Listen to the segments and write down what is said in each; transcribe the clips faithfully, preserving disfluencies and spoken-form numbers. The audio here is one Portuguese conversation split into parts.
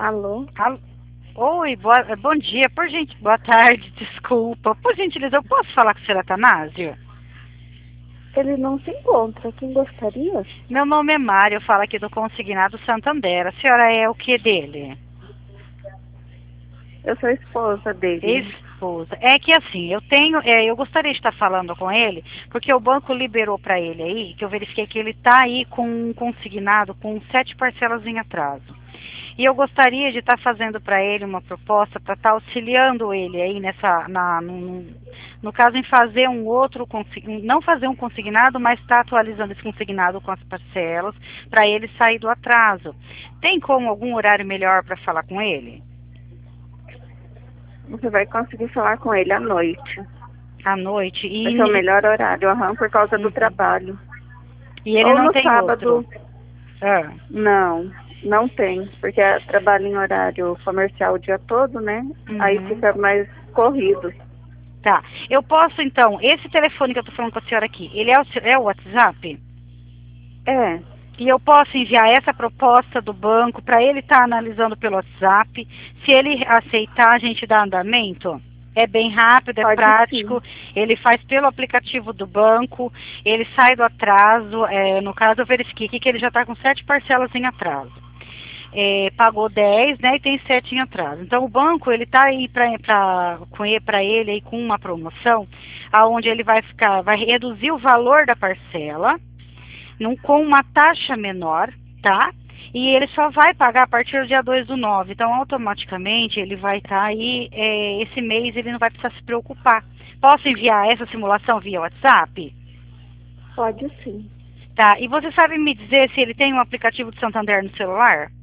Alô? Alô? Oi, boa, bom dia, por gente, boa tarde, desculpa. Por gentileza, eu posso falar com o senhor Atanásio? Ele não se encontra. Quem gostaria? Meu nome é Mário, eu falo aqui do Consignado Santander. A senhora é o que dele? Eu sou a esposa dele. Esposa. É que assim, eu tenho, é, eu gostaria de estar falando com ele, porque o banco liberou para ele aí, que eu verifiquei que ele está aí com um consignado com sete parcelas em atraso. E eu gostaria de estar fazendo para ele uma proposta para estar auxiliando ele aí nessa, na, no, no caso em fazer um outro, não fazer um consignado, mas estar atualizando esse consignado com as parcelas para ele sair do atraso. Tem como algum horário melhor para falar com ele? Você vai conseguir falar com ele à noite. À noite? E, Vai ser o melhor horário, aham, por causa do uhum. trabalho. E ele Ou não no tem sábado. outro? Ah. Não, não tem. Porque é trabalho em horário comercial o dia todo, né? Uhum. Aí fica mais corrido. Tá. Eu posso, então, esse telefone que eu tô falando com a senhora aqui, ele é o, é o WhatsApp? É, E eu posso enviar essa proposta do banco para ele estar analisando pelo WhatsApp. Se ele aceitar, a gente dá andamento. É bem rápido, é pode prático. sim. Ele faz pelo aplicativo do banco. Ele sai do atraso. É, no caso, eu verifiquei aqui que ele já está com sete parcelas em atraso. É, pagou dez, né, e tem sete em atraso. Então o banco ele está aí para ele aí com uma promoção, aonde ele vai ficar, vai reduzir o valor da parcela num, com uma taxa menor, tá? E ele só vai pagar a partir do dia dois do nove. Então, automaticamente, ele vai estar tá aí, é, esse mês ele não vai precisar se preocupar. Posso enviar essa simulação via WhatsApp? Pode sim. Tá, e você sabe me dizer se ele tem um aplicativo de Santander no celular?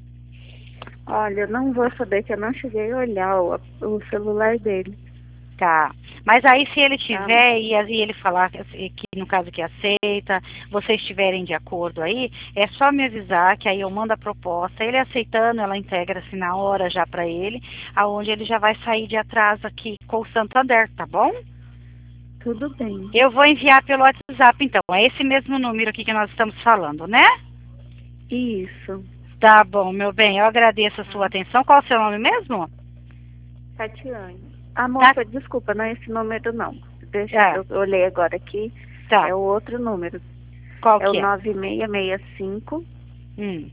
Olha, eu não vou saber que eu não cheguei a olhar o, o celular dele. Tá, mas aí se ele tiver Tá. e, e ele falar que, que no caso que aceita, vocês estiverem de acordo aí, é só me avisar que aí eu mando a proposta, ele aceitando, ela integra-se na hora já para ele, aonde ele já vai sair de atraso aqui com o Santander, tá bom? Tudo bem. Eu vou enviar pelo WhatsApp então, é esse mesmo número aqui que nós estamos falando, né? Isso. Tá bom, meu bem, eu agradeço a sua atenção. Qual é o seu nome mesmo? Tatiane. Ah, Tá. moça, desculpa, não é esse número não. Deixa, Ah, eu olhei agora aqui. tá. É o outro número. Qual É o que é? nove seis seis cinco, Hum.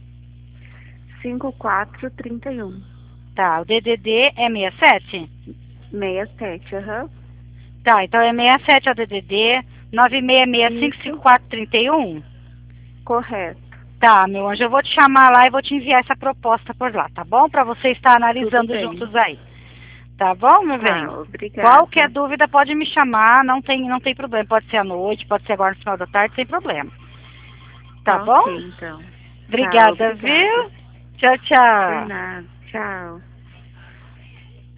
cinco quatro três um. Tá, o D D D é sessenta e sete? seis sete, aham. Tá, então é sessenta e sete é o D D D, nove seis seis cinco, cinco quatro três um? Correto. Tá, meu anjo, eu vou te chamar lá e vou te enviar essa proposta por lá, tá bom? Para você estar Tudo analisando bem. juntos aí. Tá bom, meu bem? Tá, obrigada. Qualquer dúvida pode me chamar, não tem, não tem problema. Pode ser à noite, pode ser agora no final da tarde, sem problema. Tá Tá bom? ok, então. Tá, Obrigada, obrigada. viu? Tchau, Por tchau. nada. Tchau.